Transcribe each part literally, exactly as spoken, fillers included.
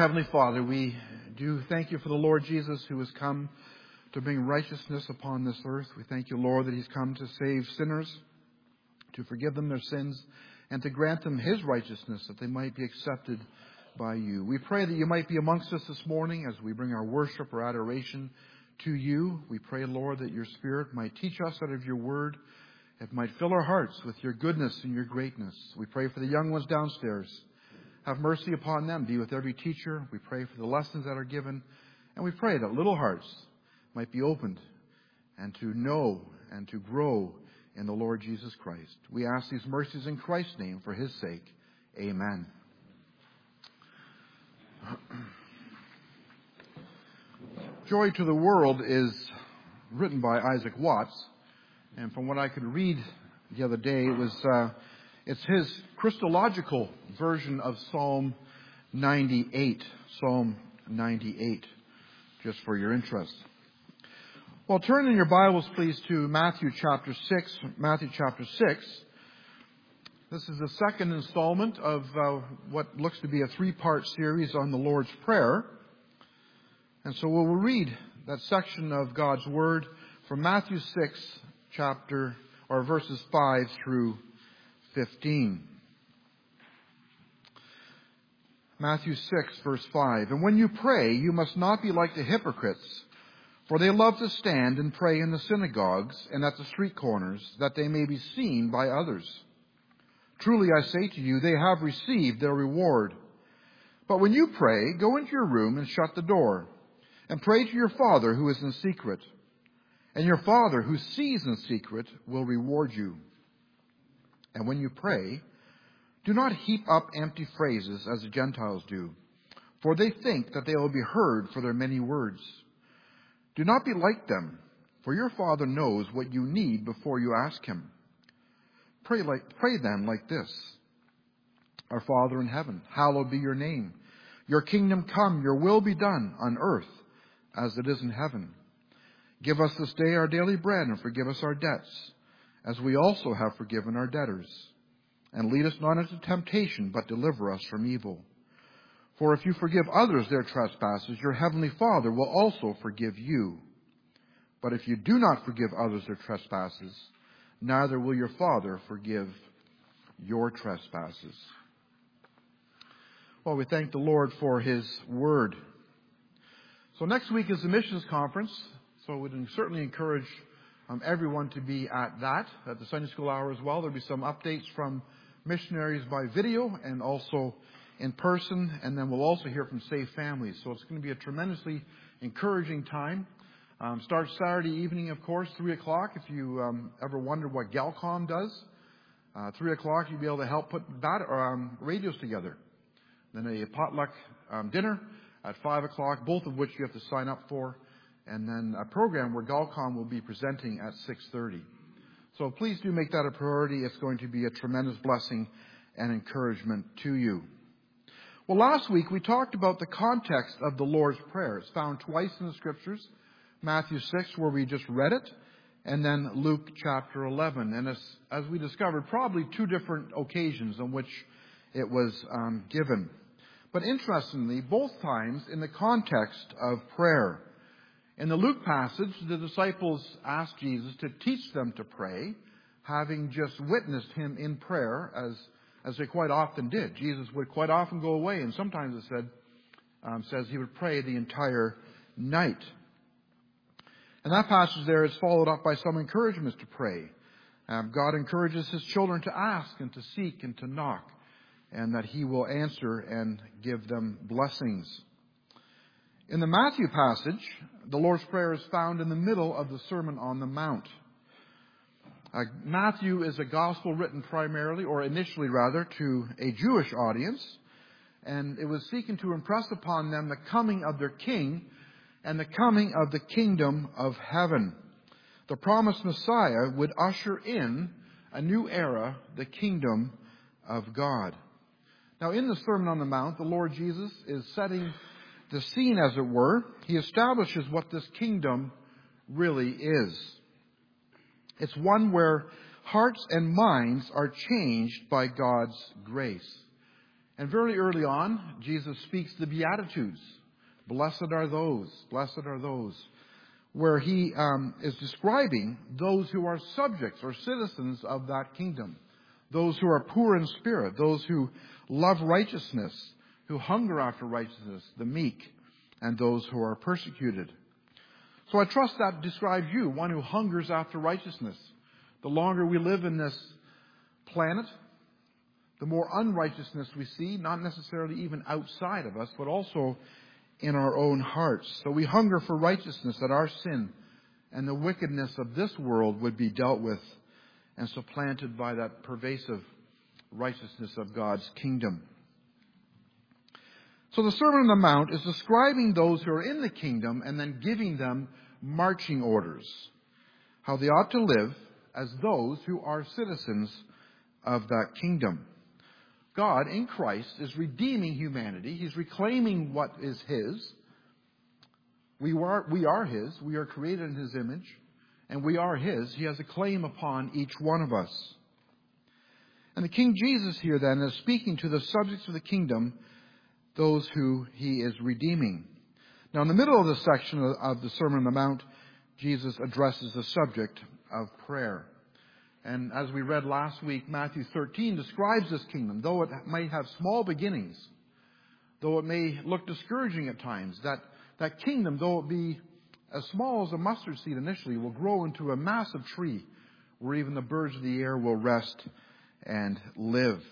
Heavenly Father, we do thank you for the Lord Jesus who has come to bring righteousness upon this earth. We thank you, Lord, that he's come to save sinners, to forgive them their sins, and to grant them his righteousness that they might be accepted by you. We pray that you might be amongst us this morning as we bring our worship or adoration to you. We pray, Lord, that your Spirit might teach us out of your word. It might fill our hearts with your goodness and your greatness. We pray for the young ones downstairs. Have mercy upon them. Be with every teacher. We pray for the lessons that are given. And we pray that little hearts might be opened and to know and to grow in the Lord Jesus Christ. We ask these mercies in Christ's name for his sake. Amen. Joy to the World is written by Isaac Watts. And from what I could read the other day, it was uh, it's his Christological version of Psalm ninety-eight. Psalm ninety-eight, just for your interest. Well, turn in your Bibles, please, to Matthew chapter six. Matthew chapter six. This is the second installment of uh, what looks to be a three-part series on the Lord's Prayer. And so we'll read that section of God's Word from Matthew six, chapter or verses five through fifteen. Matthew six, verse five. And when you pray, you must not be like the hypocrites, for they love to stand and pray in the synagogues and at the street corners, that they may be seen by others. Truly I say to you, they have received their reward. But when you pray, go into your room and shut the door, and pray to your Father who is in secret. And your Father who sees in secret will reward you. And when you pray, do not heap up empty phrases as the Gentiles do, for they think that they will be heard for their many words. Do not be like them, for your Father knows what you need before you ask him. Pray, like, pray then like this. Our Father in heaven, hallowed be your name. Your kingdom come, your will be done on earth as it is in heaven. Give us this day our daily bread, and forgive us our debts, as we also have forgiven our debtors. And lead us not into temptation, but deliver us from evil. For if you forgive others their trespasses, your heavenly Father will also forgive you. But if you do not forgive others their trespasses, neither will your Father forgive your trespasses. Well, we thank the Lord for his word. So next week is the missions conference. So we'd certainly encourage um, everyone to be at that, at the Sunday school hour as well. There'll be some updates from missionaries by video and also in person. And then we'll also hear from Safe Families. So it's going to be a tremendously encouraging time. Um, starts Saturday evening, of course, three o'clock. If you um, ever wonder what Galcom does, uh, three o'clock you'll be able to help put bat- um, radios together. Then a potluck um, dinner at five o'clock, both of which you have to sign up for. And then a program where Galcom will be presenting at six thirty. So please do make that a priority. It's going to be a tremendous blessing and encouragement to you. Well, last week we talked about the context of the Lord's Prayer. It's found twice in the Scriptures. Matthew six, where we just read it, and then Luke chapter eleven. And as, as we discovered, probably two different occasions on which it was um, given. But interestingly, both times in the context of prayer. In the Luke passage, the disciples asked Jesus to teach them to pray, having just witnessed him in prayer, as as they quite often did. Jesus would quite often go away, and sometimes it said um, says he would pray the entire night. And that passage there is followed up by some encouragements to pray. Um, God encourages his children to ask and to seek and to knock, and that he will answer and give them blessings. In the Matthew passage, the Lord's Prayer is found in the middle of the Sermon on the Mount. Uh, Matthew is a gospel written primarily, or initially rather, to a Jewish audience, and it was seeking to impress upon them the coming of their king and the coming of the kingdom of heaven. The promised Messiah would usher in a new era, the kingdom of God. Now, in the Sermon on the Mount, the Lord Jesus is setting the scene, as it were. He establishes what this kingdom really is. It's one where hearts and minds are changed by God's grace. And very early on, Jesus speaks the Beatitudes. Blessed are those, blessed are those, where he um, is describing those who are subjects or citizens of that kingdom. Those who are poor in spirit, those who love righteousness, who hunger after righteousness, the meek, and those who are persecuted. So I trust that describes you, one who hungers after righteousness. The longer we live in this planet, the more unrighteousness we see, not necessarily even outside of us, but also in our own hearts. So we hunger for righteousness, that our sin and the wickedness of this world would be dealt with and supplanted by that pervasive righteousness of God's kingdom. So the Sermon on the Mount is describing those who are in the kingdom and then giving them marching orders, how they ought to live as those who are citizens of that kingdom. God in Christ is redeeming humanity. He's reclaiming what is His. We are, we are His. We are created in His image. And we are His. He has a claim upon each one of us. And the King Jesus here then is speaking to the subjects of the kingdom, those who He is redeeming. Now in the middle of this section of the Sermon on the Mount, Jesus addresses the subject of prayer. And as we read last week, Matthew thirteen describes this kingdom, though it may have small beginnings, though it may look discouraging at times, that, that kingdom, though it be as small as a mustard seed initially, will grow into a massive tree where even the birds of the air will rest and live.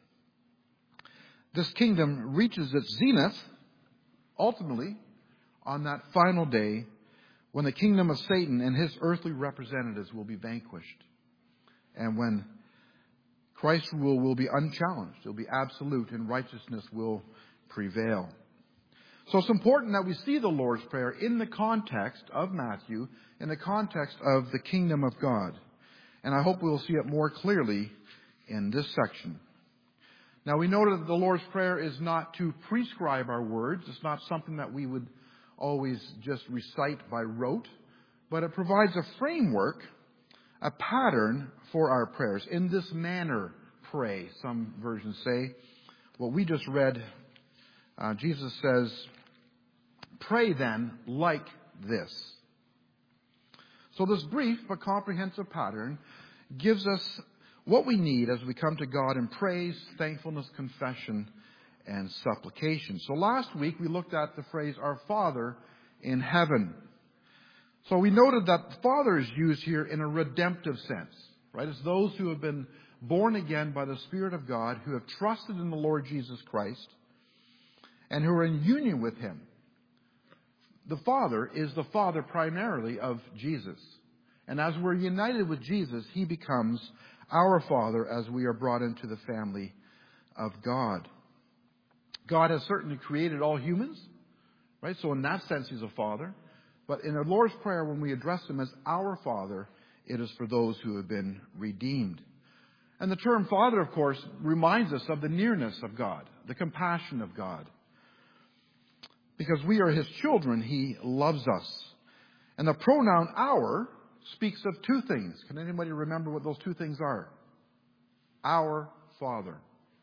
This kingdom reaches its zenith, ultimately, on that final day when the kingdom of Satan and his earthly representatives will be vanquished. And when Christ's rule will be unchallenged, it will be absolute, and righteousness will prevail. So it's important that we see the Lord's Prayer in the context of Matthew, in the context of the kingdom of God. And I hope we will see it more clearly in this section. Now we know that the Lord's Prayer is not to prescribe our words. It's not something that we would always just recite by rote, but it provides a framework, a pattern for our prayers. In this manner, pray, some versions say. What we just read, uh, Jesus says, pray then like this. So this brief but comprehensive pattern gives us what we need as we come to God in praise, thankfulness, confession, and supplication. So last week we looked at the phrase, our Father in heaven. So we noted that the Father is used here in a redemptive sense, right? It's those who have been born again by the Spirit of God, who have trusted in the Lord Jesus Christ, and who are in union with Him. The Father is the Father primarily of Jesus. And as we're united with Jesus, He becomes our Father as we are brought into the family of God. God has certainly created all humans, right? So in that sense, He's a Father. But in the Lord's Prayer, when we address Him as our Father, it is for those who have been redeemed. And the term Father, of course, reminds us of the nearness of God, the compassion of God. Because we are His children, He loves us. And the pronoun our speaks of two things. Can anybody remember what those two things are? Our Father.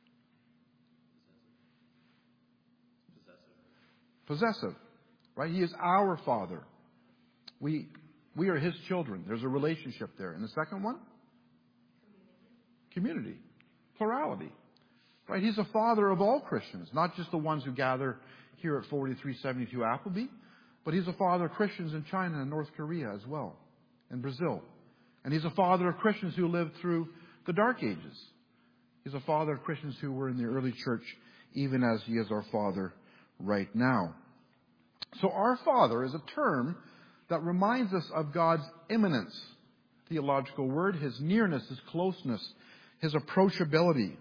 Possessive. Possessive. Right? He is our Father. We, we are His children. There's a relationship there. And the second one? Community. Plurality. Right? He's a Father of all Christians, not just the ones who gather here at forty-three seventy-two Appleby, but He's a Father of Christians in China and North Korea as well, and Brazil. And He's a Father of Christians who lived through the Dark Ages. He's a Father of Christians who were in the early church, even as He is our Father right now. So our Father is a term that reminds us of God's immanence, theological word, His nearness, His closeness, His approachability.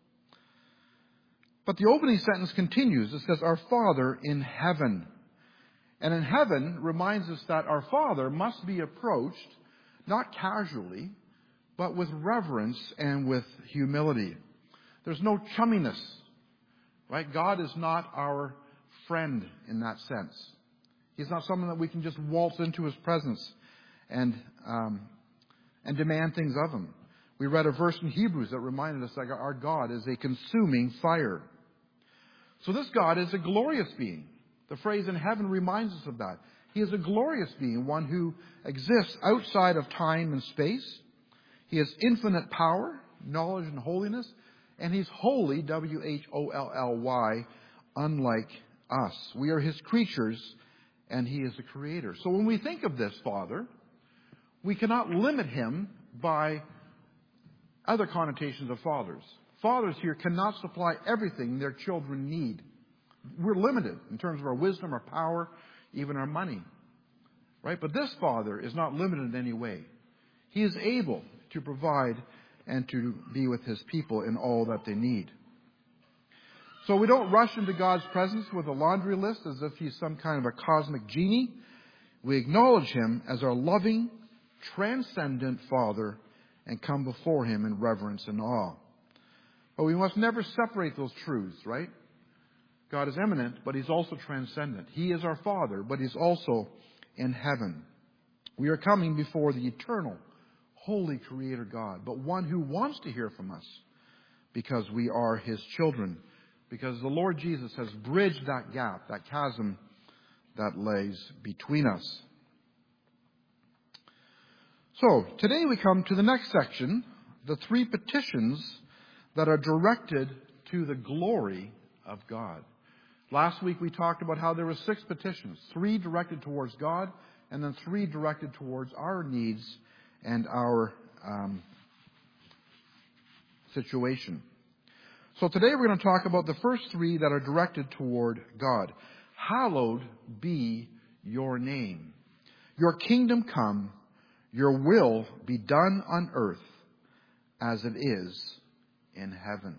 But the opening sentence continues. It says, our Father in heaven. And in heaven reminds us that our Father must be approached not casually, but with reverence and with humility. There's no chumminess, right? God is not our friend in that sense. He's not someone that we can just waltz into His presence and um, and demand things of Him. We read a verse in Hebrews that reminded us that our God is a consuming fire. So this God is a glorious being. The phrase in heaven reminds us of that. He is a glorious being, one who exists outside of time and space. He has infinite power, knowledge, and holiness. And He's holy, W H O L L Y, unlike us. We are His creatures, and He is the Creator. So when we think of this Father, we cannot limit Him by other connotations of fathers. Fathers here cannot supply everything their children need. We're limited in terms of our wisdom, our power, even our money. Right? But this Father is not limited in any way. He is able to provide and to be with His people in all that they need. So we don't rush into God's presence with a laundry list as if He's some kind of a cosmic genie. We acknowledge Him as our loving, transcendent Father and come before Him in reverence and awe. But we must never separate those truths, right? God is immanent, but He's also transcendent. He is our Father, but He's also in heaven. We are coming before the eternal, holy Creator God, but one who wants to hear from us because we are His children, because the Lord Jesus has bridged that gap, that chasm that lays between us. So, today we come to the next section, the three petitions that are directed to the glory of God. Last week we talked about how there were six petitions, three directed towards God, and then three directed towards our needs and our um, situation. So today we're going to talk about the first three that are directed toward God. Hallowed be your name. Your kingdom come, your will be done on earth as it is in heaven.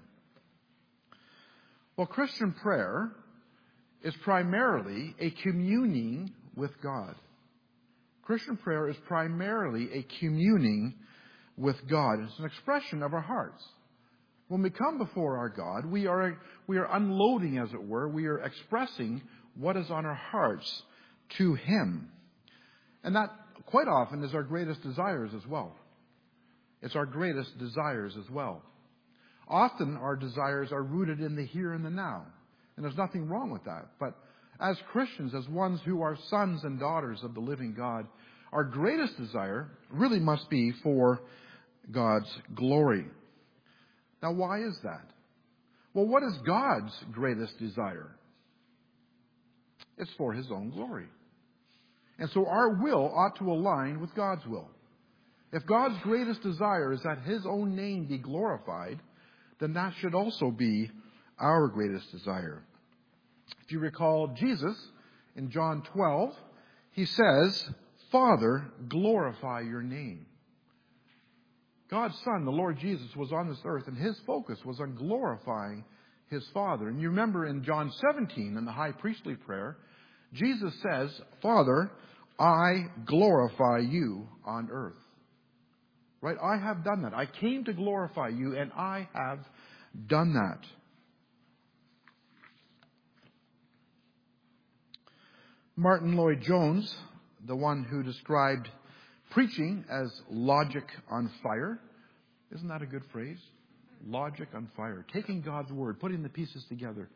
Well, Christian prayer is primarily a communing with God. Christian prayer is primarily a communing with God. It's an expression of our hearts. When we come before our God, we are, we are unloading, as it were. We are expressing what is on our hearts to Him. And that, quite often, is our greatest desires as well. It's our greatest desires as well. Often, our desires are rooted in the here and the now. And there's nothing wrong with that. But as Christians, as ones who are sons and daughters of the living God, our greatest desire really must be for God's glory. Now, why is that? Well, what is God's greatest desire? It's for His own glory. And so our will ought to align with God's will. If God's greatest desire is that His own name be glorified, then that should also be our greatest desire. If you recall Jesus in John twelve, He says, Father, glorify your name. God's Son, the Lord Jesus, was on this earth, and His focus was on glorifying His Father. And you remember in John seventeen, in the high priestly prayer, Jesus says, Father, I glorify you on earth. Right? I have done that. I came to glorify you, and I have done that. Martin Lloyd-Jones, the one who described preaching as logic on fire. Isn't that a good phrase? Logic on fire. Taking God's word, putting the pieces together.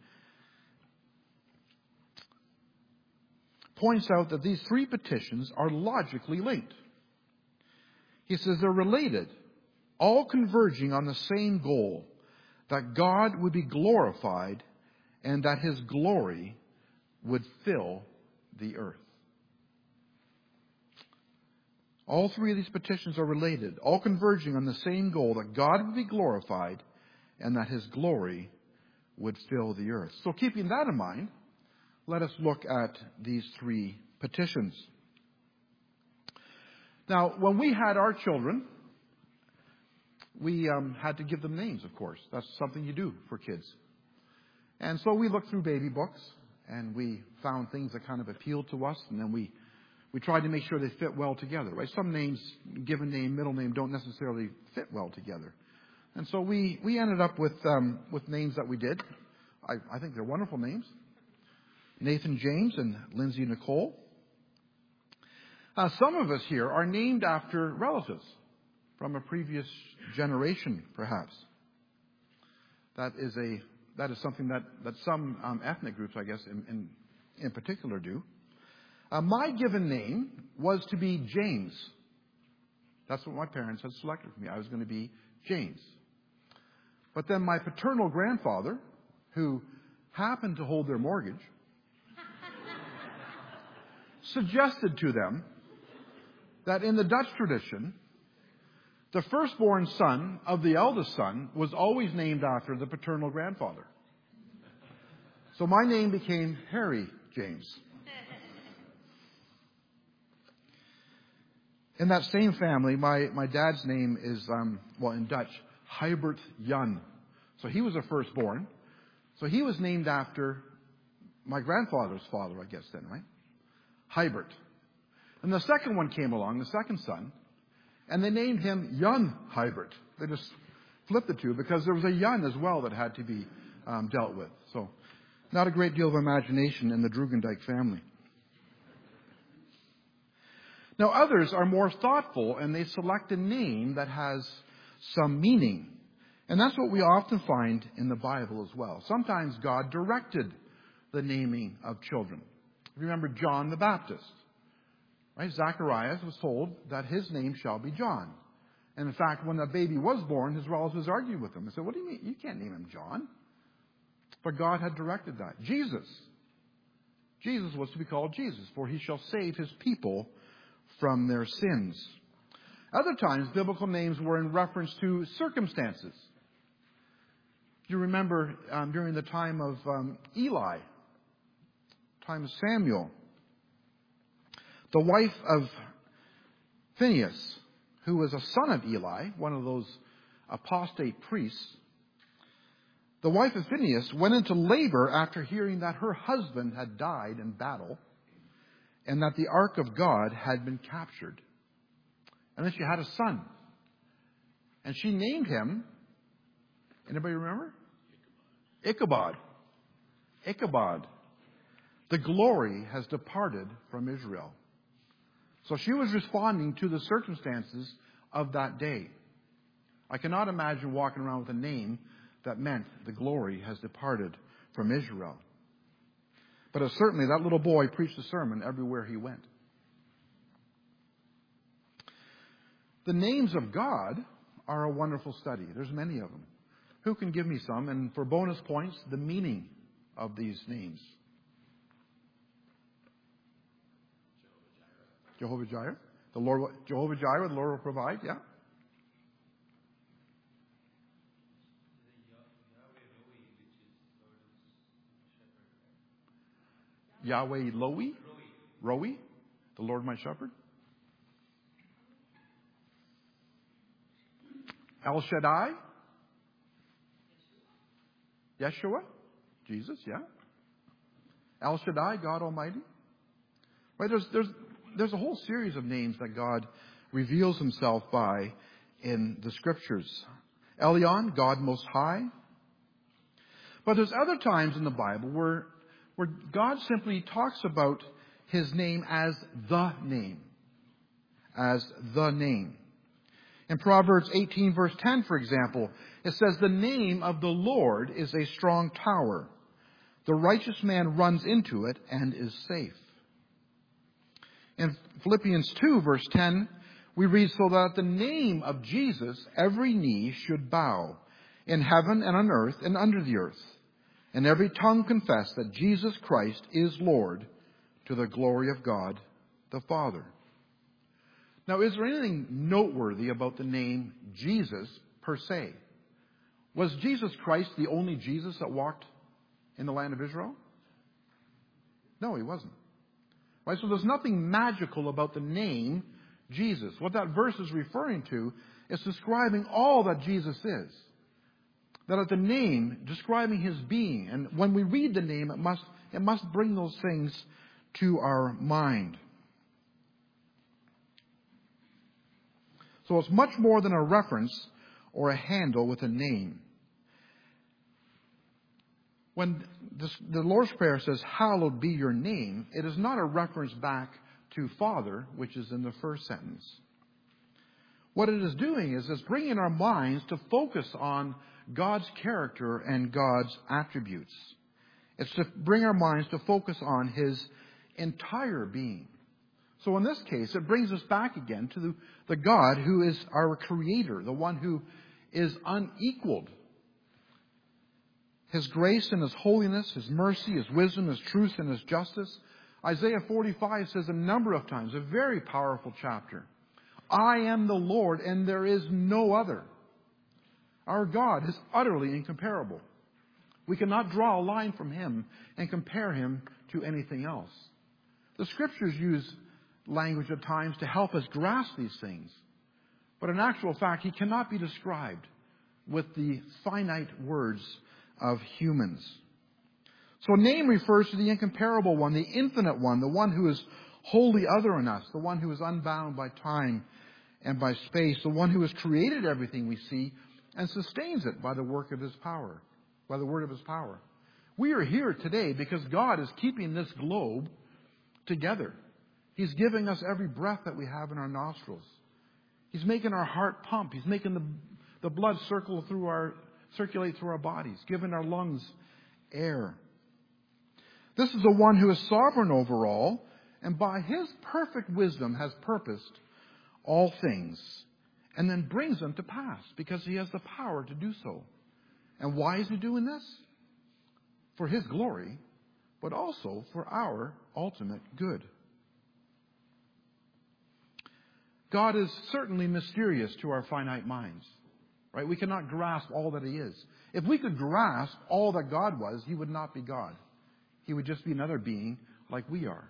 Points out that these three petitions are logically linked. He says they're related, all converging on the same goal, that God would be glorified and that His glory would fill the earth. All three of these petitions are related, all converging on the same goal, that God would be glorified and that His glory would fill the earth. So keeping that in mind, let us look at these three petitions. Now, when we had our children, we um, had to give them names, of course. That's something you do for kids. And so we looked through baby books, and we found things that kind of appealed to us, and then we We tried to make sure they fit well together, right? Some names, given name, middle name, don't necessarily fit well together. And so we, we ended up with um, with names that we did. I, I think they're wonderful names. Nathan James and Lindsay Nicole. Uh, some of us here are named after relatives from a previous generation, perhaps. That is a that is something that, that some um, ethnic groups, I guess, in, in, in particular do. Uh, my given name was to be James. That's what my parents had selected for me. I was going to be James. But then my paternal grandfather, who happened to hold their mortgage, suggested to them that in the Dutch tradition, the firstborn son of the eldest son was always named after the paternal grandfather. So my name became Harry James. In that same family, my, my dad's name is, um, well, in Dutch, Hubert Jan. So he was a firstborn. So he was named after my grandfather's father, I guess then, right? Hubert. And the second one came along, the second son, and they named him Jan Hubert. They just flipped the two because there was a Jan as well that had to be um, dealt with. So not a great deal of imagination in the Drugendijk family. Now others are more thoughtful and they select a name that has some meaning. And that's what we often find in the Bible as well. Sometimes God directed the naming of children. Remember John the Baptist. Right? Zacharias was told that his name shall be John. And in fact, when that baby was born, his relatives argued with him. They said, what do you mean? You can't name him John. But God had directed that. Jesus. Jesus was to be called Jesus, for he shall save his people from their sins. Other times, biblical names were in reference to circumstances. You remember um, during the time of um, Eli, time of Samuel, the wife of Phinehas, who was a son of Eli, one of those apostate priests, the wife of Phinehas went into labor after hearing that her husband had died in battle and that the ark of God had been captured. And then she had a son. And she named him, anybody remember? Ichabod. Ichabod. The glory has departed from Israel. So she was responding to the circumstances of that day. I cannot imagine walking around with a name that meant the glory has departed from Israel. But certainly that little boy preached a sermon everywhere he went. The names of God are a wonderful study. There's many of them. Who can give me some? And for bonus points, the meaning of these names. Jehovah Jireh. The Lord, Jehovah Jireh, the Lord will provide. Yeah. Yahweh Loi, Roi, the Lord my shepherd. El Shaddai, Yeshua, Jesus, yeah. El Shaddai, God Almighty. Right? There's there's there's a whole series of names that God reveals Himself by in the Scriptures. Elyon, God Most High. But there's other times in the Bible where where God simply talks about His name as the name. As the name. In Proverbs eighteen verse ten, for example, it says, the name of the Lord is a strong tower. The righteous man runs into it and is safe. In Philippians two verse ten, we read, so that at the name of Jesus, every knee should bow in heaven and on earth and under the earth. And every tongue confess that Jesus Christ is Lord, to the glory of God the Father. Now, is there anything noteworthy about the name Jesus per se? Was Jesus Christ the only Jesus that walked in the land of Israel? No, He wasn't. Right? So there's nothing magical about the name Jesus. What that verse is referring to is describing all that Jesus is. That at the name, describing His being. And when we read the name, it must, it must bring those things to our mind. So it's much more than a reference or a handle with a name. When this, the Lord's Prayer says, hallowed be your name, it is not a reference back to Father, which is in the first sentence. What it is doing is it's bringing our minds to focus on God's character and God's attributes. It's to bring our minds to focus on His entire being. So in this case, it brings us back again to the, the God who is our Creator, the one who is unequaled. His grace and His holiness, His mercy, His wisdom, His truth, and His justice. Isaiah forty-five says a number of times, a very powerful chapter, I am the Lord and there is no other. Our God is utterly incomparable. We cannot draw a line from Him and compare Him to anything else. The Scriptures use language at times to help us grasp these things. But in actual fact, He cannot be described with the finite words of humans. So name refers to the incomparable one, the infinite one, the one who is wholly other than us, the one who is unbound by time and by space, the one who has created everything we see and sustains it by the work of His power, by the word of His power. We are here today because God is keeping this globe together. He's giving us every breath that we have in our nostrils. He's making our heart pump. He's making the, the blood circle through our, circulate through our bodies, giving our lungs air. This is the one who is sovereign over all, and by His perfect wisdom has purposed all things, and then brings them to pass, because He has the power to do so. And why is He doing this? For His glory, but also for our ultimate good. God is certainly mysterious to our finite minds, right? We cannot grasp all that He is. If we could grasp all that God was, He would not be God. He would just be another being like we are.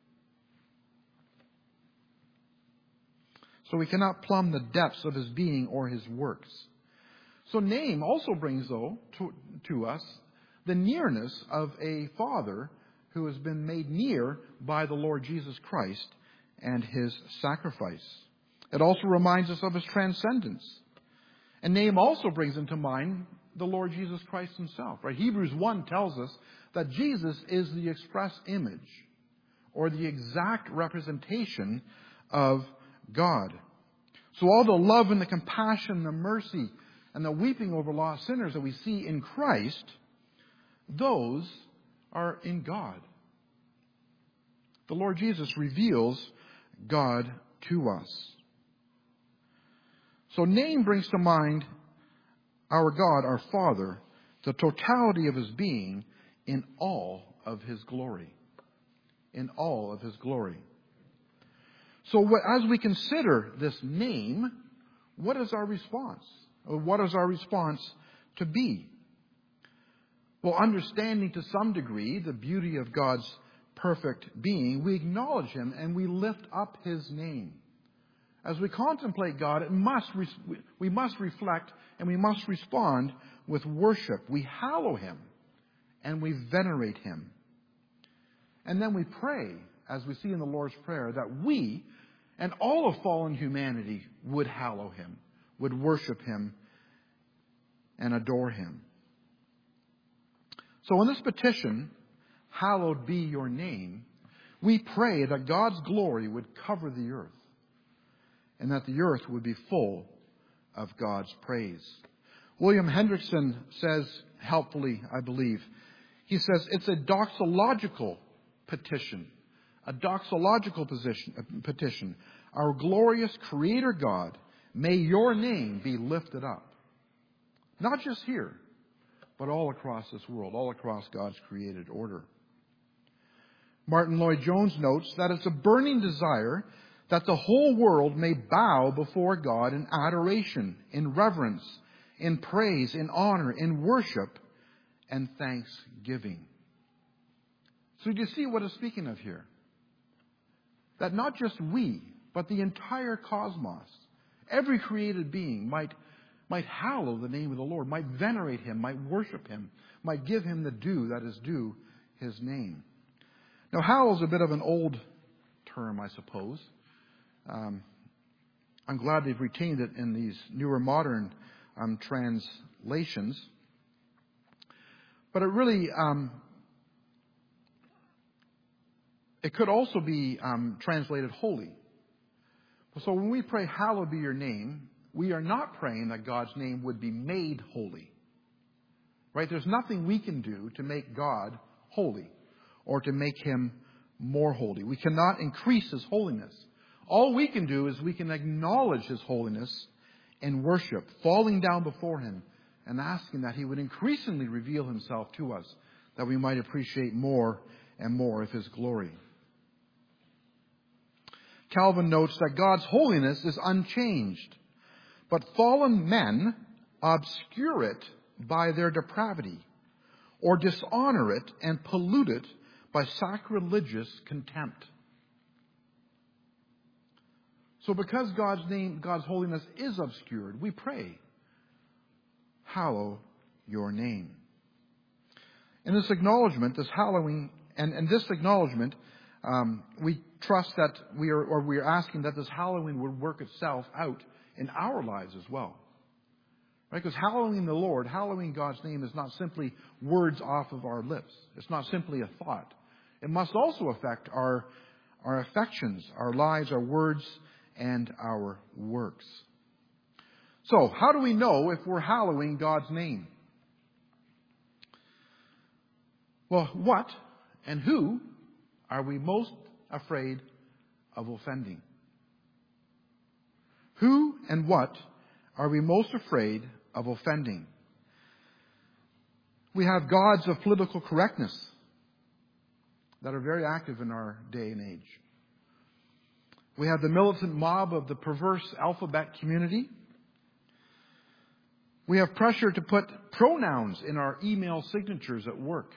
So we cannot plumb the depths of His being or His works. So name also brings, though, to, to us the nearness of a Father who has been made near by the Lord Jesus Christ and His sacrifice. It also reminds us of His transcendence. And name also brings into mind the Lord Jesus Christ Himself. Right? Hebrews one tells us that Jesus is the express image or the exact representation of God. So all the love and the compassion, the mercy, and the weeping over lost sinners that we see in Christ, those are in God. The Lord Jesus reveals God to us. So name brings to mind our God, our Father, the totality of His being in all of His glory. In all of His glory. So as we consider this name, what is our response? Or what is our response to be? Well, understanding to some degree the beauty of God's perfect being, we acknowledge Him and we lift up His name. As we contemplate God, it must we must reflect and we must respond with worship. We hallow Him and we venerate Him. And then we pray, as we see in the Lord's Prayer, that we and all of fallen humanity would hallow Him, would worship Him and adore Him. So in this petition, hallowed be your name, we pray that God's glory would cover the earth and that the earth would be full of God's praise. William Hendrickson says, helpfully, I believe, he says it's a doxological petition. A doxological position, petition. Our glorious Creator God, may your name be lifted up. Not just here, but all across this world, all across God's created order. Martin Lloyd-Jones notes that it's a burning desire that the whole world may bow before God in adoration, in reverence, in praise, in honor, in worship, and thanksgiving. So do you see what it's speaking of here? That not just we, but the entire cosmos, every created being might, might hallow the name of the Lord, might venerate Him, might worship Him, might give Him the due that is due His name. Now, hallow is a bit of an old term, I suppose. Um, I'm glad they've retained it in these newer modern um, translations. But it really, um, it could also be um, translated holy. So when we pray, hallowed be your name, we are not praying that God's name would be made holy. Right? There's nothing we can do to make God holy or to make Him more holy. We cannot increase His holiness. All we can do is we can acknowledge His holiness in worship, falling down before Him and asking that He would increasingly reveal Himself to us, that we might appreciate more and more of His glory. Calvin notes that God's holiness is unchanged, but fallen men obscure it by their depravity, or dishonor it and pollute it by sacrilegious contempt. So because God's name, God's holiness is obscured, we pray, hallow your name. In this acknowledgement, this hallowing, and, and this acknowledgement, um, we trust that we are, or we are asking that this hallowing would work itself out in our lives as well. Right? Because hallowing the Lord, hallowing God's name is not simply words off of our lips. It's not simply a thought. It must also affect our, our affections, our lives, our words, and our works. So, how do we know if we're hallowing God's name? Well, what and who are we most afraid of offending? Who and what are we most afraid of offending? We have gods of political correctness that are very active in our day and age. We have the militant mob of the perverse alphabet community. We have pressure to put pronouns in our email signatures at work.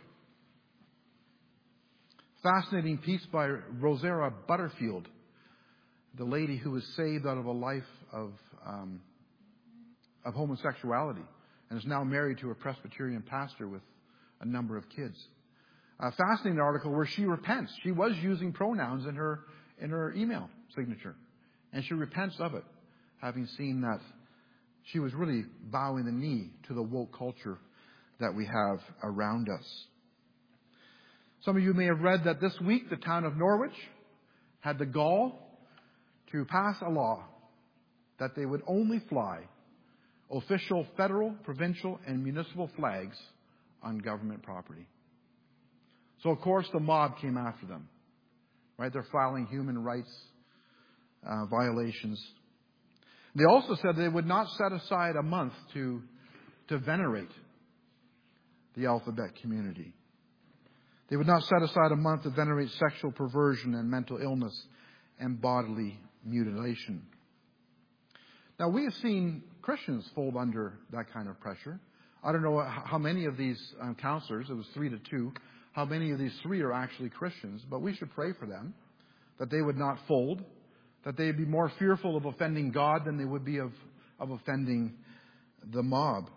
Fascinating piece by Rosaria Butterfield, the lady who was saved out of a life of um, of homosexuality and is now married to a Presbyterian pastor with a number of kids. A fascinating article where she repents. She was using pronouns in her in her email signature, and she repents of it, having seen that she was really bowing the knee to the woke culture that we have around us. Some of you may have read that this week the town of Norwich had the gall to pass a law that they would only fly official federal, provincial, and municipal flags on government property. So, of course, the mob came after them. Right? They're filing human rights uh, violations. They also said they would not set aside a month to, to venerate the alphabet community. They would not set aside a month to venerate sexual perversion and mental illness and bodily mutilation. Now, we have seen Christians fold under that kind of pressure. I don't know how many of these um, counselors, it was three to two, how many of these three are actually Christians, but we should pray for them, that they would not fold, that they would be more fearful of offending God than they would be of, of offending the mob.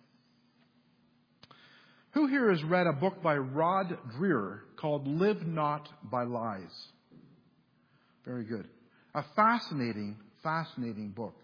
Who here has read a book by Rod Dreher called Live Not by Lies? Very good. A fascinating, fascinating book.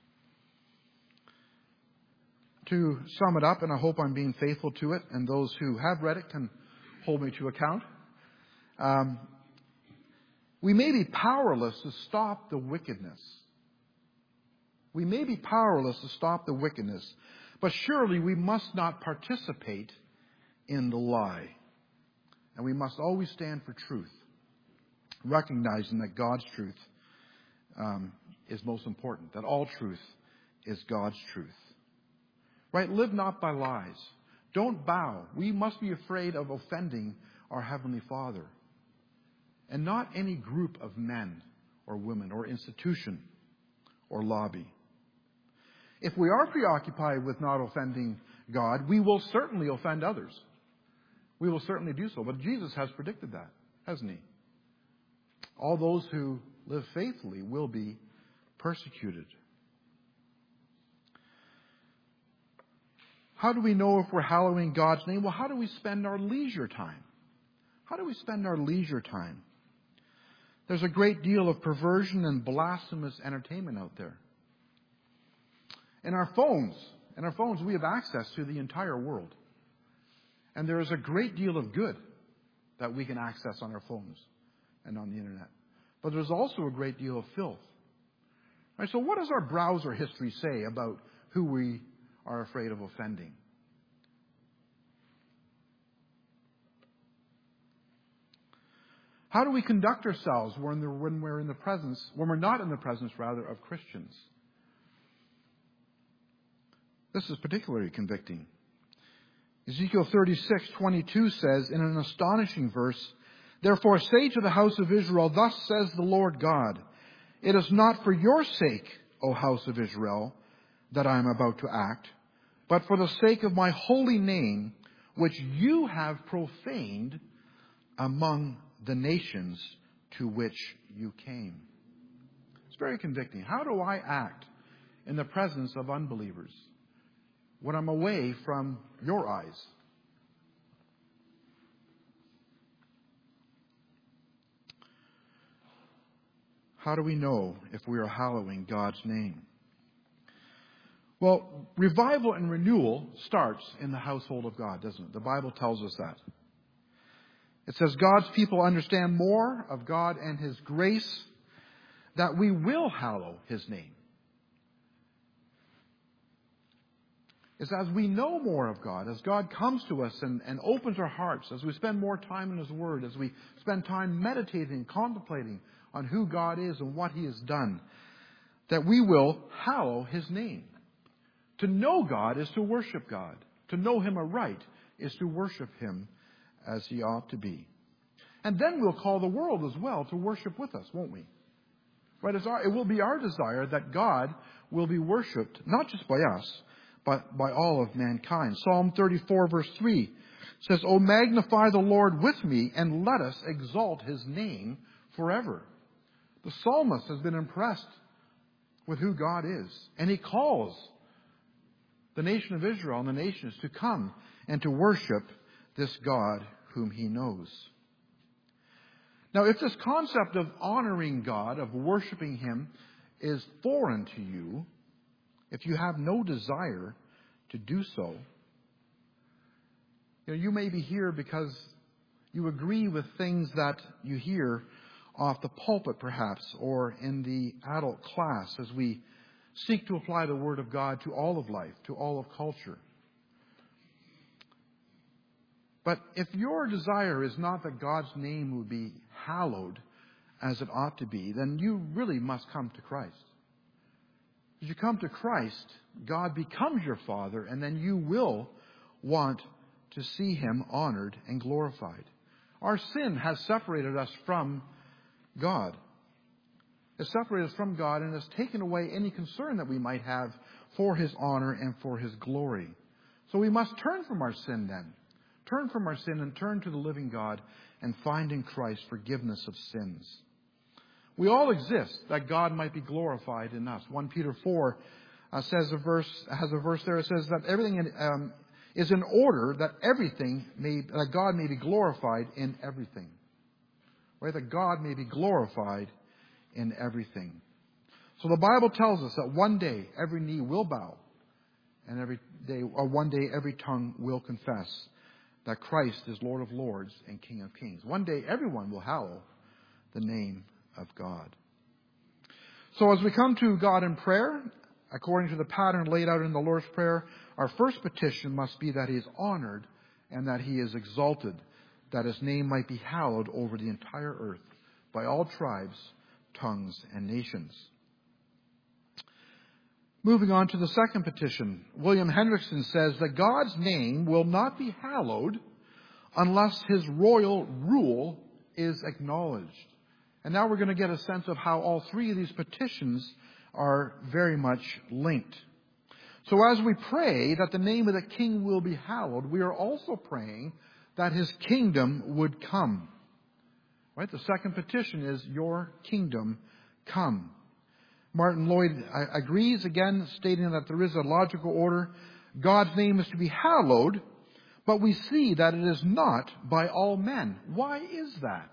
To sum it up, and I hope I'm being faithful to it, and those who have read it can hold me to account. Um, we may be powerless to stop the wickedness. We may be powerless to stop the wickedness, but surely we must not participate in the lie. And we must always stand for truth, recognizing that God's truth um, is most important, that all truth is God's truth. Right? Live not by lies. Don't bow. We must be afraid of offending our Heavenly Father. And not any group of men or women or institution or lobby. If we are preoccupied with not offending God, we will certainly offend others. We will certainly do so. But Jesus has predicted that, hasn't He? All those who live faithfully will be persecuted. How do we know if we're hallowing God's name? Well, how do we spend our leisure time? How do we spend our leisure time? There's a great deal of perversion and blasphemous entertainment out there. In our phones, in our phones, we have access to the entire world. And there is a great deal of good that we can access on our phones and on the internet. But there's also a great deal of filth. Right, so what does our browser history say about who we are afraid of offending? How do we conduct ourselves when we're in the presence, when we're not in the presence, rather, of Christians? This is particularly convicting. Ezekiel thirty-six twenty-two says, in an astonishing verse, "Therefore say to the house of Israel, thus says the Lord God, it is not for your sake, O house of Israel, that I am about to act, but for the sake of my holy name, which you have profaned among the nations to which you came." It's very convicting. How do I act in the presence of unbelievers when I'm away from your eyes? How do we know if we are hallowing God's name? Well, revival and renewal starts in the household of God, doesn't it? The Bible tells us that. It says God's people understand more of God and His grace, that we will hallow His name. It's as we know more of God, as God comes to us and, and opens our hearts, as we spend more time in His Word, as we spend time meditating, contemplating on who God is and what He has done, that we will hallow His name. To know God is to worship God. To know Him aright is to worship Him as He ought to be. And then we'll call the world as well to worship with us, won't we? Right? It's our, it will be our desire that God will be worshipped, not just by us, but by all of mankind. Psalm thirty-four verse three says, "O magnify the Lord with me, and let us exalt His name forever." The psalmist has been impressed with who God is, and he calls the nation of Israel and the nations to come and to worship this God whom he knows. Now, if this concept of honoring God, of worshiping Him, is foreign to you, if you have no desire to do so, you know, you may be here because you agree with things that you hear off the pulpit, perhaps, or in the adult class as we seek to apply the Word of God to all of life, to all of culture. But if your desire is not that God's name would be hallowed as it ought to be, then you really must come to Christ. As you come to Christ, God becomes your Father, and then you will want to see Him honored and glorified. Our sin has separated us from God. It's separated us from God and has taken away any concern that we might have for His honor and for His glory. So we must turn from our sin then. Turn from our sin and turn to the living God and find in Christ forgiveness of sins. We all exist that God might be glorified in us. First Peter four uh, says a verse has a verse there. It says that everything um, is in order that everything may that God may be glorified in everything. Right? That God may be glorified in everything. So the Bible tells us that one day every knee will bow, and every day, or one day every tongue will confess that Christ is Lord of Lords and King of Kings. One day everyone will hallow the name of God. So as we come to God in prayer, according to the pattern laid out in the Lord's Prayer, our first petition must be that He is honored and that He is exalted, that His name might be hallowed over the entire earth by all tribes, tongues, and nations. Moving on to the second petition, William Hendrickson says that God's name will not be hallowed unless His royal rule is acknowledged. And now we're going to get a sense of how all three of these petitions are very much linked. So as we pray that the name of the King will be hallowed, we are also praying that His kingdom would come. Right? The second petition is, your kingdom come. Martin Lloyd agrees, again, stating that there is a logical order. God's name is to be hallowed, but we see that it is not by all men. Why is that?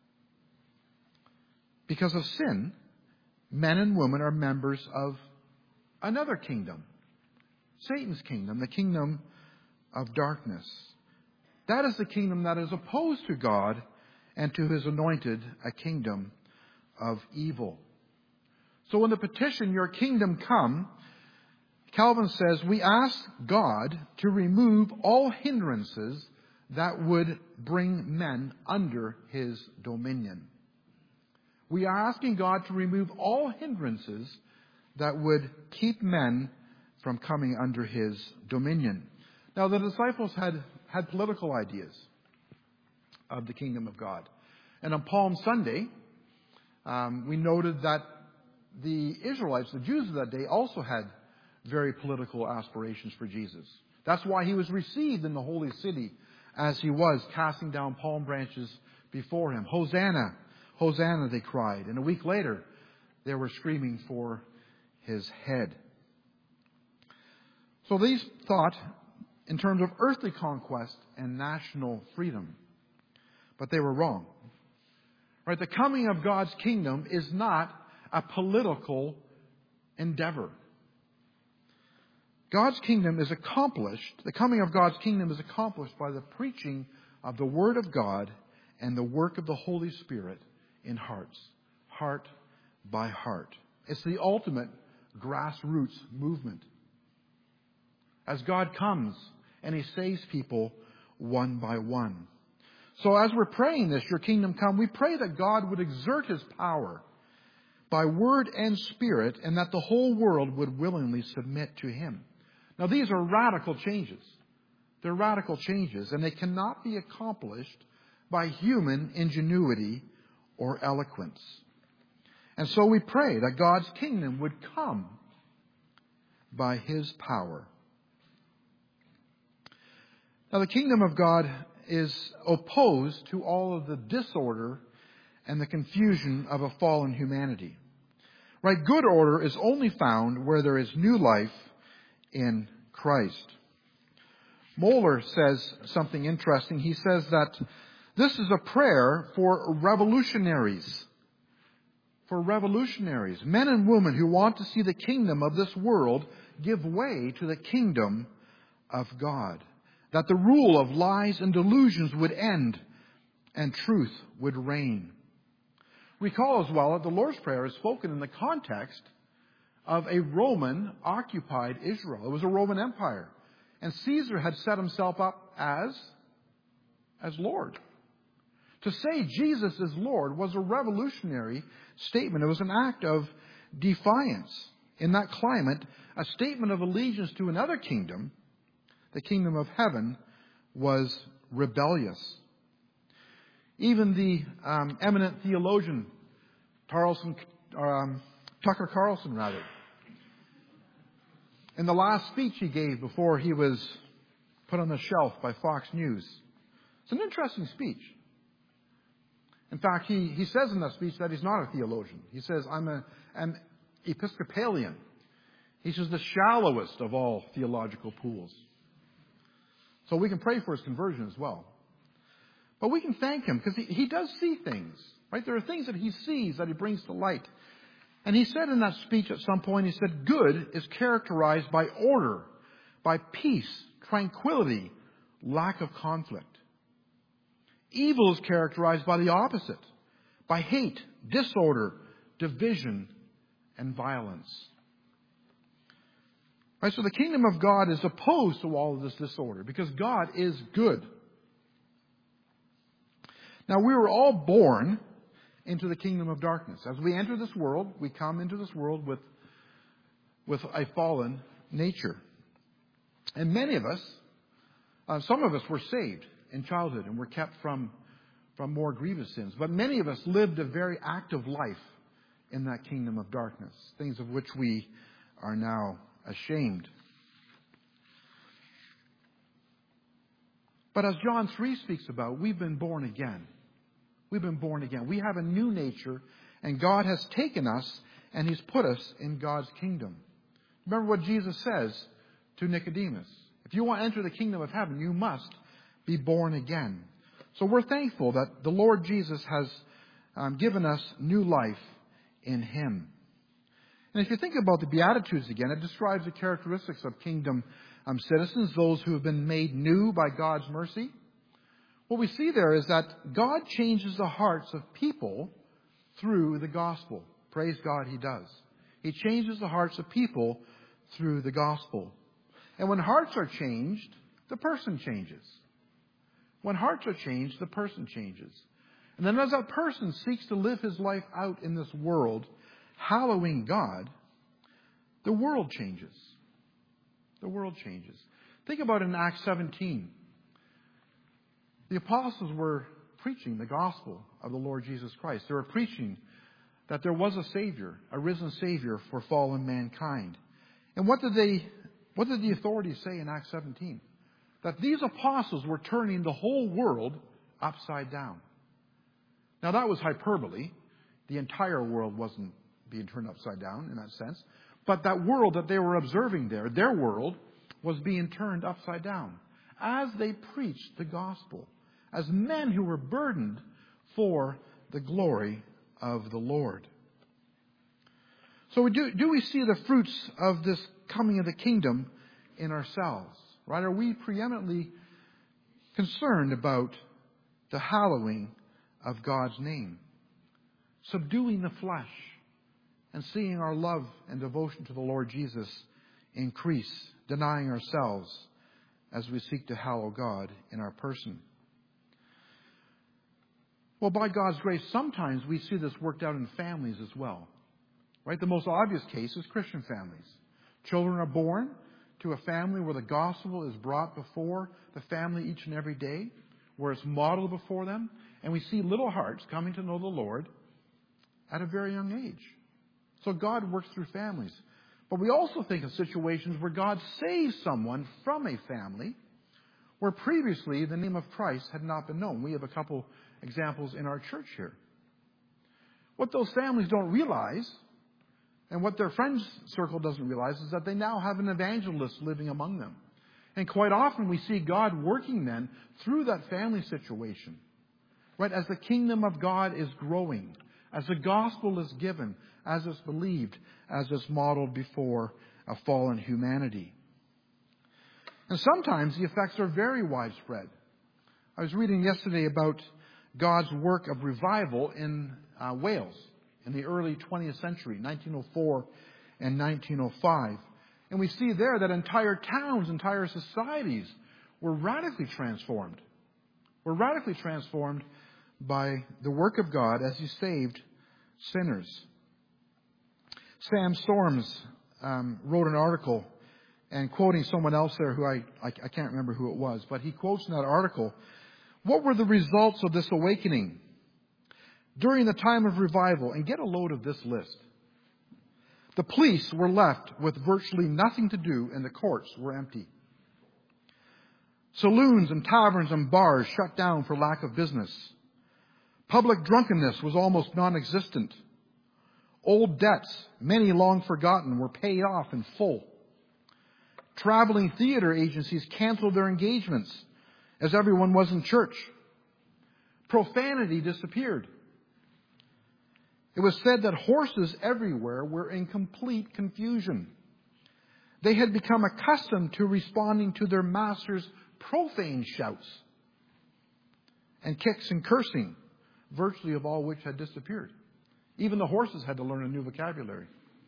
Because of sin, men and women are members of another kingdom, Satan's kingdom, the kingdom of darkness. That is the kingdom that is opposed to God and to His anointed, a kingdom of evil. So in the petition, your kingdom come, Calvin says, we ask God to remove all hindrances that would bring men under his dominion. We are asking God to remove all hindrances that would keep men from coming under his dominion. Now, the disciples had, had political ideas of the kingdom of God. And on Palm Sunday, um, we noted that the Israelites, the Jews of that day, also had very political aspirations for Jesus. That's why he was received in the holy city as he was, casting down palm branches before him. Hosanna, Hosanna, they cried. And a week later, they were screaming for his head. So these thought in terms of earthly conquest and national freedom. But they were wrong. Right? The coming of God's kingdom is not a political endeavor. God's kingdom is accomplished, the coming of God's kingdom is accomplished by the preaching of the Word of God and the work of the Holy Spirit in hearts, heart by heart. It's the ultimate grassroots movement. As God comes and he saves people one by one. So as we're praying this, your kingdom come, we pray that God would exert his power by word and spirit, and that the whole world would willingly submit to him. Now, these are radical changes. They're radical changes, and they cannot be accomplished by human ingenuity or eloquence. And so we pray that God's kingdom would come by his power. Now, the kingdom of God is opposed to all of the disorder and the confusion of a fallen humanity. Right? Good order is only found where there is new life in Christ. Moeller says something interesting. He says that this is a prayer for revolutionaries. For revolutionaries. Men and women who want to see the kingdom of this world give way to the kingdom of God. That the rule of lies and delusions would end and truth would reign. Recall as well that the Lord's Prayer is spoken in the context of a Roman-occupied Israel. It was a Roman Empire. And Caesar had set himself up as, as Lord. To say Jesus is Lord was a revolutionary statement. It was an act of defiance. In that climate, a statement of allegiance to another kingdom, the kingdom of heaven, was rebellious. Even the um, eminent theologian, Carlson, um, Tucker Carlson, rather, in the last speech he gave before he was put on the shelf by Fox News. It's an interesting speech. In fact, he, he says in that speech that he's not a theologian. He says, I'm a, an Episcopalian. He says the shallowest of all theological pools. So we can pray for his conversion as well. But we can thank him because he, he does see things, right? There are things that he sees that he brings to light. And he said in that speech at some point, he said, good is characterized by order, by peace, tranquility, lack of conflict. Evil is characterized by the opposite, by hate, disorder, division, and violence. Right, so the kingdom of God is opposed to all of this disorder because God is good. Now, we were all born into the kingdom of darkness. As we enter this world, we come into this world with, with a fallen nature. And many of us, uh, some of us were saved in childhood and were kept from, from more grievous sins. But many of us lived a very active life in that kingdom of darkness, things of which we are now ashamed. But as John three speaks about, we've been born again. We've been born again. We have a new nature, and God has taken us, and he's put us in God's kingdom. Remember what Jesus says to Nicodemus. If you want to enter the kingdom of heaven, you must be born again. So we're thankful that the Lord Jesus has um, given us new life in him. And if you think about the Beatitudes again, it describes the characteristics of kingdom um, citizens, those who have been made new by God's mercy. What we see there is that God changes the hearts of people through the gospel. Praise God, he does. He changes the hearts of people through the gospel. And when hearts are changed, the person changes. When hearts are changed, the person changes. And then as that person seeks to live his life out in this world, hallowing God, the world changes. The world changes. Think about it in Acts seventeen. The apostles were preaching the gospel of the Lord Jesus Christ. They were preaching that there was a Savior, a risen Savior for fallen mankind. And what did they, what did the authorities say in Acts seventeen? That these apostles were turning the whole world upside down. Now that was hyperbole. The entire world wasn't being turned upside down in that sense. But that world that they were observing there, their world, was being turned upside down as they preached the gospel, as men who were burdened for the glory of the Lord. So do, do we see the fruits of this coming of the kingdom in ourselves? Right? Are we preeminently concerned about the hallowing of God's name? Subduing the flesh and seeing our love and devotion to the Lord Jesus increase, denying ourselves as we seek to hallow God in our person. Well, by God's grace, sometimes we see this worked out in families as well. Right? The most obvious case is Christian families. Children are born to a family where the gospel is brought before the family each and every day, where it's modeled before them, and we see little hearts coming to know the Lord at a very young age. So God works through families. But we also think of situations where God saves someone from a family where previously the name of Christ had not been known. We have a couple examples in our church here. What those families don't realize, and what their friends circle doesn't realize, is that they now have an evangelist living among them. And quite often we see God working then through that family situation. Right? As the kingdom of God is growing, as the gospel is given, as it's believed, as it's modeled before a fallen humanity. And sometimes the effects are very widespread. I was reading yesterday about God's work of revival in uh, Wales in the early twentieth century, nineteen oh four and nineteen oh five. And we see there that entire towns, entire societies were radically transformed. Were radically transformed by the work of God as He saved sinners. Sam Storms um, wrote an article, and quoting someone else there who I, I, I can't remember who it was, but he quotes in that article, what were the results of this awakening during the time of revival? And get a load of this list. The police were left with virtually nothing to do, and the courts were empty. Saloons and taverns and bars shut down for lack of business. Public drunkenness was almost non-existent. Old debts, many long forgotten, were paid off in full. Traveling theater agencies canceled their engagements as everyone was in church. Profanity disappeared. It was said that horses everywhere were in complete confusion. They had become accustomed to responding to their master's profane shouts and kicks and cursing, virtually of all which had disappeared. Even the horses had to learn a new vocabulary.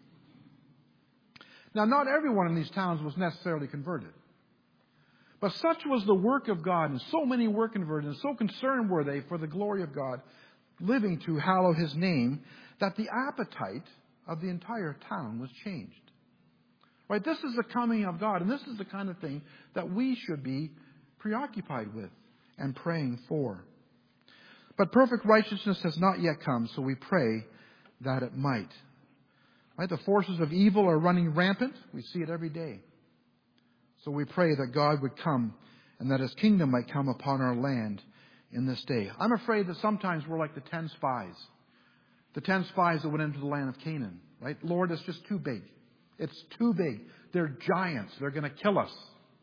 Now, not everyone in these towns was necessarily converted. But such was the work of God, and so many were converted, and so concerned were they for the glory of God, living to hallow His name, that the appetite of the entire town was changed. Right? This is the coming of God, and this is the kind of thing that we should be preoccupied with and praying for. But perfect righteousness has not yet come, so we pray that it might. Right? The forces of evil are running rampant. We see it every day. So we pray that God would come and that His kingdom might come upon our land in this day. I'm afraid that sometimes we're like the ten spies. The ten spies that went into the land of Canaan. Right? Lord, it's just too big. It's too big. They're giants. They're going to kill us.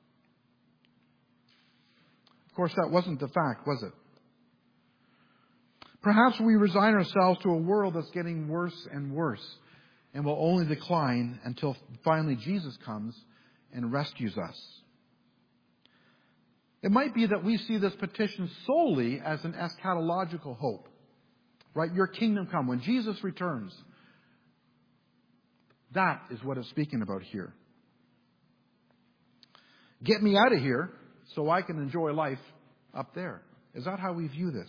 Of course, that wasn't the fact, was it? Perhaps we resign ourselves to a world that's getting worse and worse and will only decline until finally Jesus comes and rescues us. It might be that we see this petition solely as an eschatological hope. Right? Your kingdom come. When Jesus returns, that is what it's speaking about here. Get me out of here so I can enjoy life up there. Is that how we view this?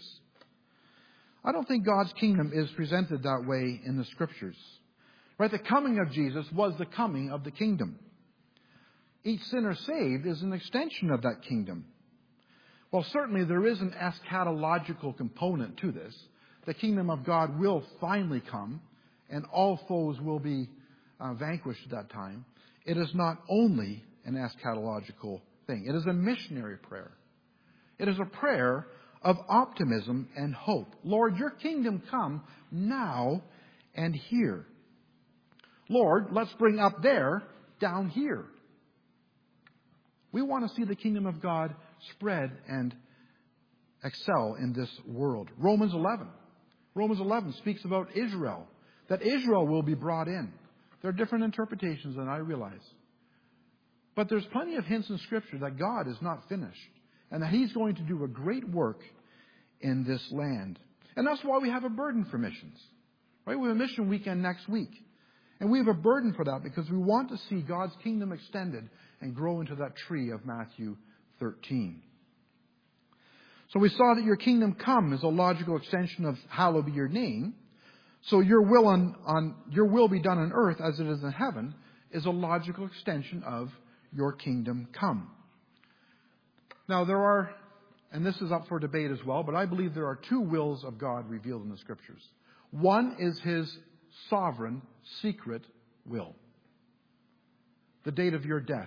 I don't think God's kingdom is presented that way in the Scriptures. Right? The coming of Jesus was the coming of the kingdom. Each sinner saved is an extension of that kingdom. Well, certainly there is an eschatological component to this. The kingdom of God will finally come, and all foes will be uh, vanquished at that time. It is not only an eschatological thing. It is a missionary prayer. It is a prayer of optimism and hope. Lord, your kingdom come now and here. Lord, let's bring up there down here. We want to see the kingdom of God spread and excel in this world. Romans eleven. Romans eleven speaks about Israel, that Israel will be brought in. There are different interpretations than I realize. But there's plenty of hints in Scripture that God is not finished and that He's going to do a great work in this land. And that's why we have a burden for missions. Right? We have a mission weekend next week. And we have a burden for that because we want to see God's kingdom extended and grow into that tree of Matthew thirteen. So we saw that your kingdom come is a logical extension of hallowed be your name. So your will on, on your will be done on earth as it is in heaven is a logical extension of your kingdom come. Now there are, and this is up for debate as well, but I believe there are two wills of God revealed in the Scriptures. One is His sovereign, secret will. The date of your death,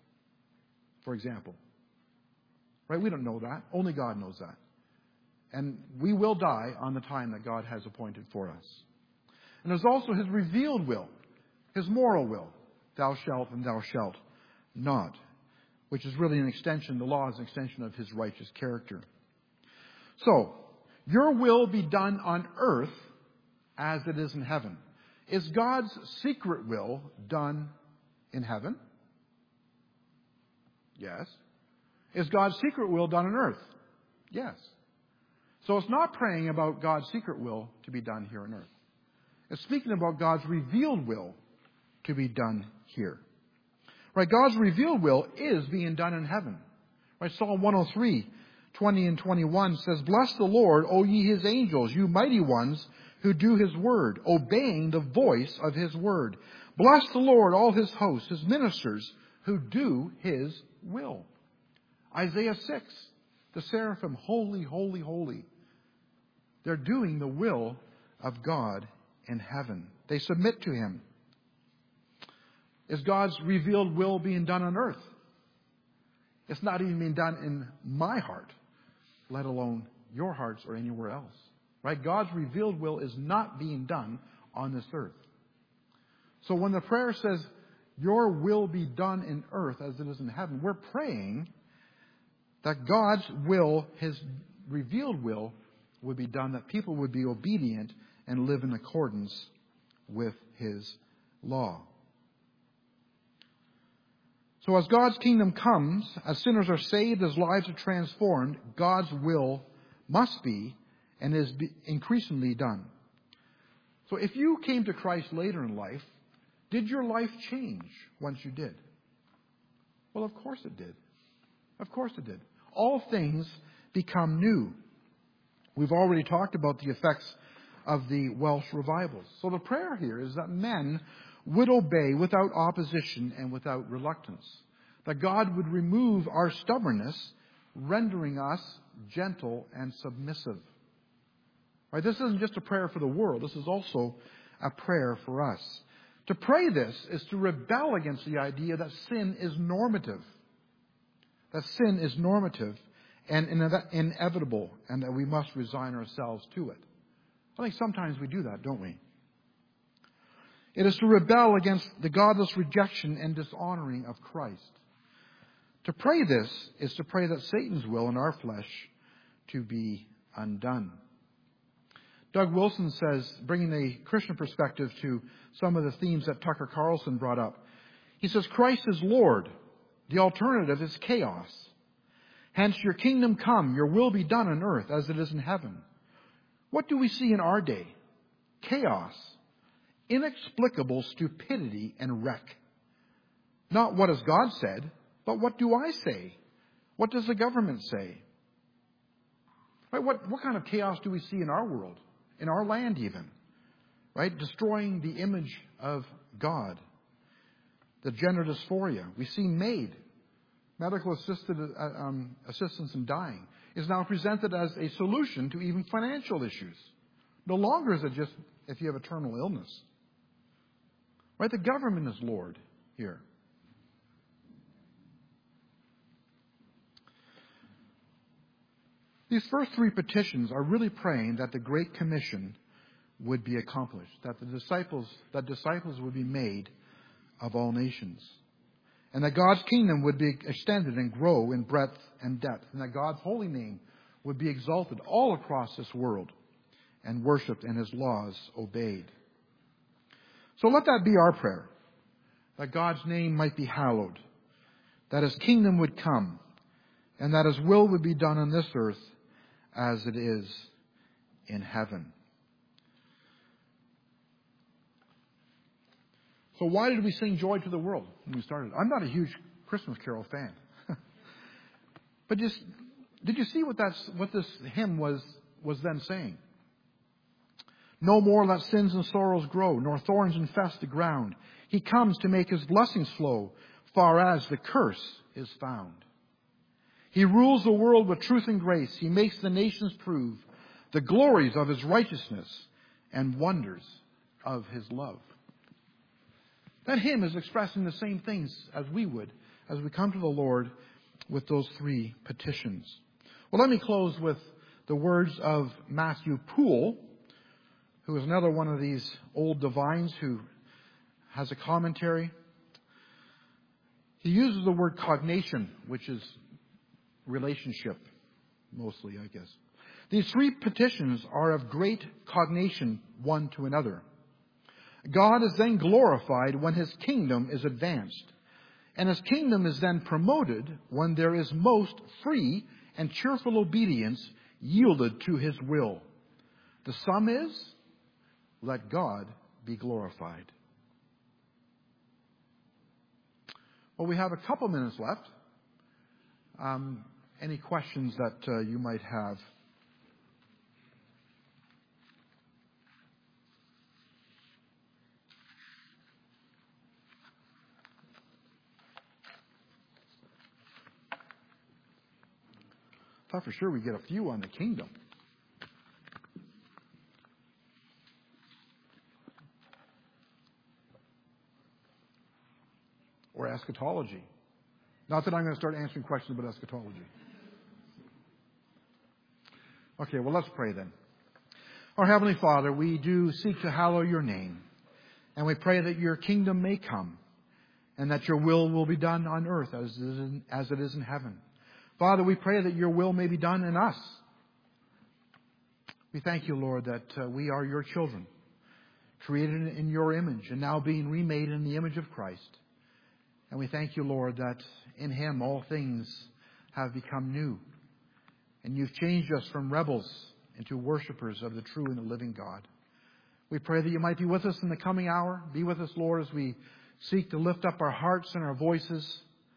for example. Right? We don't know that. Only God knows that. And we will die on the time that God has appointed for us. And there's also His revealed will, His moral will. Thou shalt and thou shalt not. Which is really an extension, the law is an extension of His righteous character. So, your will be done on earth as it is in heaven. Is God's secret will done in heaven? Yes. Is God's secret will done on earth? Yes. So it's not praying about God's secret will to be done here on earth. It's speaking about God's revealed will to be done here. Right? God's revealed will is being done in heaven. Right? Psalm one oh three, twenty and twenty-one says, Bless the Lord, O ye His angels, you mighty ones who do His word, obeying the voice of His word. Bless the Lord, all His hosts, His ministers who do His will. Isaiah six, the seraphim, holy, holy, holy. They're doing the will of God in heaven. They submit to Him. Is God's revealed will being done on earth? It's not even being done in my heart, let alone your hearts or anywhere else. Right? God's revealed will is not being done on this earth. So when the prayer says, your will be done in earth as it is in heaven, we're praying that God's will, His revealed will, would be done, that people would be obedient and live in accordance with His law. So as God's kingdom comes, as sinners are saved, as lives are transformed, God's will must be and is increasingly done. So if you came to Christ later in life, did your life change once you did? Well, of course it did. Of course it did. All things become new. We've already talked about the effects of the Welsh revivals. So the prayer here is that men would obey without opposition and without reluctance. That God would remove our stubbornness, rendering us gentle and submissive. Right? This isn't just a prayer for the world. This is also a prayer for us. To pray this is to rebel against the idea that sin is normative. That sin is normative and inevitable, and that we must resign ourselves to it. I think sometimes we do that, don't we? It is to rebel against the godless rejection and dishonoring of Christ. To pray this is to pray that Satan's will in our flesh to be undone. Doug Wilson says, bringing a Christian perspective to some of the themes that Tucker Carlson brought up, he says, Christ is Lord. The alternative is chaos. Hence, your kingdom come, your will be done on earth as it is in heaven. What do we see in our day? Chaos. Inexplicable stupidity and wreck. Not what has God said, but what do I say? What does the government say? Right? What, what kind of chaos do we see in our world, in our land even? Right? Destroying the image of God. The gender dysphoria. We see MAID, medical assisted, uh, um, assistance in dying, is now presented as a solution to even financial issues. No longer is it just if you have a terminal illness. Right? The government is Lord here. These first three petitions are really praying that the Great Commission would be accomplished, that the disciples, that disciples would be made of all nations, and that God's kingdom would be extended and grow in breadth and depth, and that God's holy name would be exalted all across this world and worshipped and His laws obeyed. So let that be our prayer, that God's name might be hallowed, that His kingdom would come, and that His will would be done on this earth as it is in heaven. So why did we sing Joy to the World when we started? I'm not a huge Christmas carol fan. But just, did you see what that's, what this hymn was, was then saying? No more let sins and sorrows grow, nor thorns infest the ground. He comes to make His blessings flow, far as the curse is found. He rules the world with truth and grace. He makes the nations prove the glories of His righteousness and wonders of His love. That hymn is expressing the same things as we would as we come to the Lord with those three petitions. Well, let me close with the words of Matthew Poole, who is another one of these old divines who has a commentary. He uses the word cognation, which is relationship, mostly, I guess. These three petitions are of great cognation one to another. God is then glorified when His kingdom is advanced. And His kingdom is then promoted when there is most free and cheerful obedience yielded to His will. The sum is, let God be glorified. Well, we have a couple minutes left. Um, any questions that uh, you might have? I thought for sure we'd get a few on the kingdom. Or eschatology. Not that I'm going to start answering questions about eschatology. Okay, well, let's pray then. Our Heavenly Father, we do seek to hallow Your name. And we pray that Your kingdom may come. And that Your will will be done on earth as it is in, as it is in heaven. Father, we pray that Your will may be done in us. We thank You, Lord, that uh, we are Your children, created in Your image and now being remade in the image of Christ. And we thank You, Lord, that in Him all things have become new. And You've changed us from rebels into worshipers of the true and the living God. We pray that You might be with us in the coming hour. Be with us, Lord, as we seek to lift up our hearts and our voices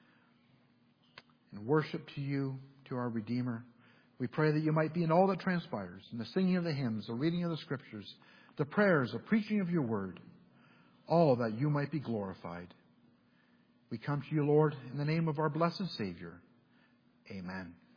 and worship to You, to our Redeemer. We pray that You might be in all that transpires, in the singing of the hymns, the reading of the Scriptures, the prayers, the preaching of Your word, all that You might be glorified. We come to You, Lord, in the name of our blessed Savior. Amen.